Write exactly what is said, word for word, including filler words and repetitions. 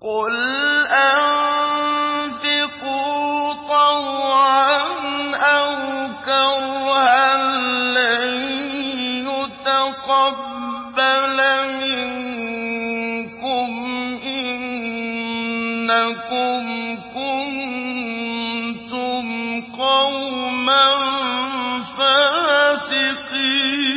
قُلْ أَنفِقُوا طَوْعًا أَوْ كَرْهًا لَّن يُتَقَبَّلَ مِنكُمْ إِنَّكُمْ كُنتُمْ قَوْمًا فَاسِقِينَ